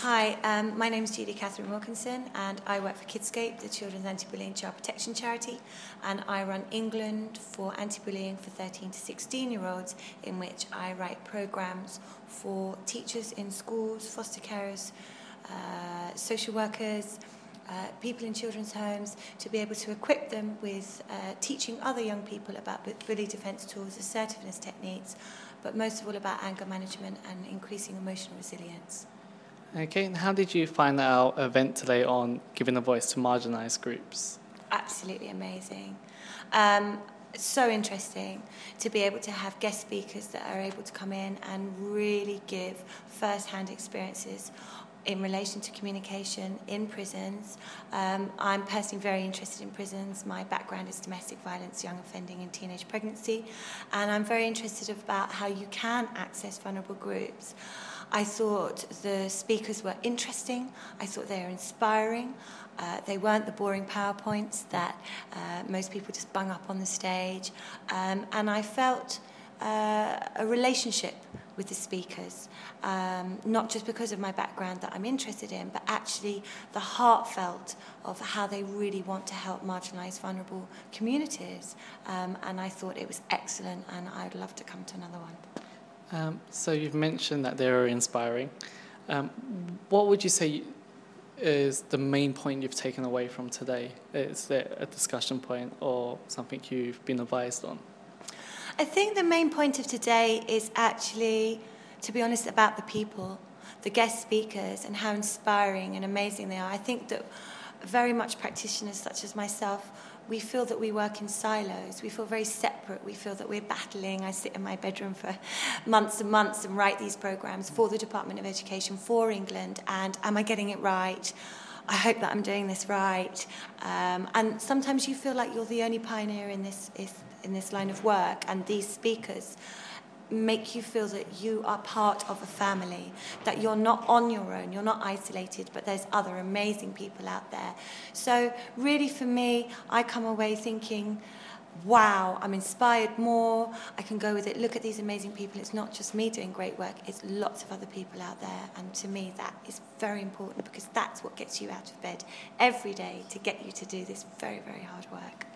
Hi, my name is Judy Catherine Wilkinson and I work for Kidscape, the Children's Anti-Bullying Child Protection Charity, and I run England for anti-bullying for 13 to 16-year-olds, in which I write programmes for teachers in schools, foster carers, social workers, people in children's homes, to be able to equip them with teaching other young people about bully defence tools, assertiveness techniques, but most of all about anger management and increasing emotional resilience. Okay, and how did you find our event today on giving a voice to marginalised groups? Absolutely amazing. So interesting to be able to have guest speakers that are able to come in and really give first-hand experiences in relation to communication in prisons. I'm personally very interested in prisons. My background is domestic violence, young offending and teenage pregnancy, and I'm very interested about how you can access vulnerable groups. I thought the speakers were interesting. I thought they were inspiring. They weren't the boring PowerPoints that most people just bung up on the stage. And I felt a relationship with the speakers, not just because of my background that I'm interested in, but actually the heartfelt of how they really want to help marginalised, vulnerable communities. And I thought it was excellent, and I'd love to come to another one. So you've mentioned that they were inspiring. What would you say is the main point you've taken away from today? Is there a discussion point or something you've been advised on? I think the main point of today is actually, to be honest, about the people, the guest speakers, and how inspiring and amazing they are. I think that very much practitioners such as myself, we feel that we work in silos. We feel very separate. We feel that we're battling. I sit in my bedroom for months and months and write these programmes for the Department of Education, for England, and am I getting it right? I hope that I'm doing this right. And sometimes you feel like you're the only pioneer in this line of work, and these speakers make you feel that you are part of a family, that you're not on your own, you're not isolated, but there's other amazing people out there. So really for me, I come away thinking, wow, I'm inspired more, I can go with it, look at these amazing people, it's not just me doing great work, it's lots of other people out there, and to me that is very important, because that's what gets you out of bed every day to get you to do this very, very hard work.